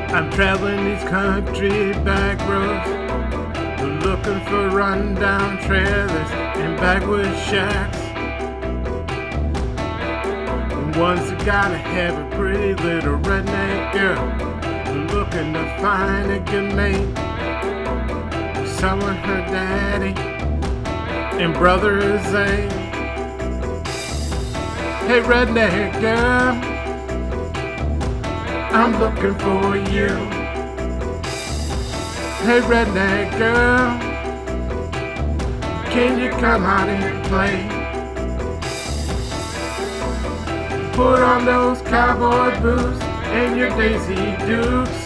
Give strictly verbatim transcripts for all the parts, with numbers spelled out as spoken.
I'm traveling these country back roads, looking for rundown trailers and backwoods shacks. One's gotta have a pretty little redneck girl, looking to find a good mate. Someone her daddy and brother Zane. Hey redneck girl, I'm looking for you. Hey redneck girl, can you come out and play? Put on those cowboy boots and your Daisy Dukes,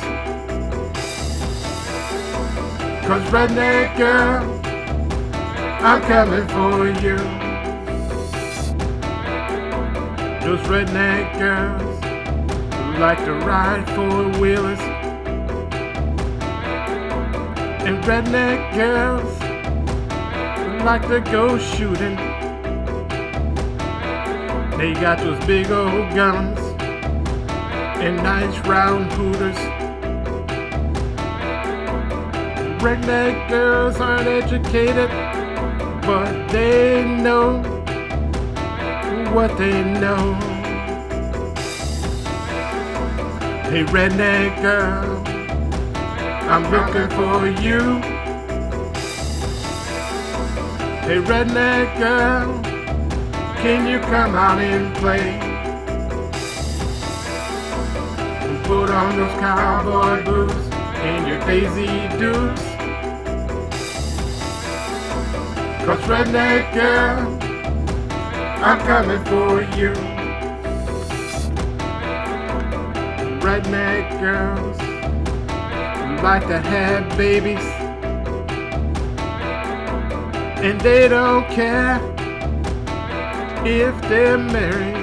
'cause redneck girl, I'm coming for you. Those redneck girls like to ride four-wheelers, and redneck girls like to go shooting. They got those big old guns and nice round hooters. Redneck girls aren't educated, but they know what they know. Hey redneck girl, I'm looking for you. Hey redneck girl, can you come out and play? Put on those cowboy boots and your Daisy Dukes, 'cause redneck girl, I'm coming for you. Redneck girls like to have babies, and they don't care if they're married.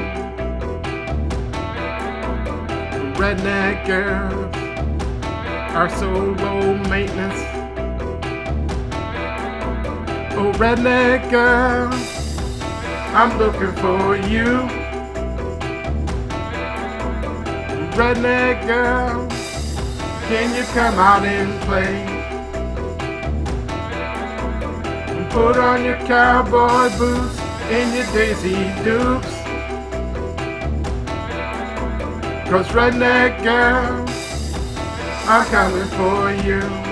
Redneck girls are so low maintenance. Oh redneck girl, I'm looking for you. Redneck girl, can you come out and play? Put on your cowboy boots and your Daisy Dukes, 'cause redneck girl, I'm coming for you.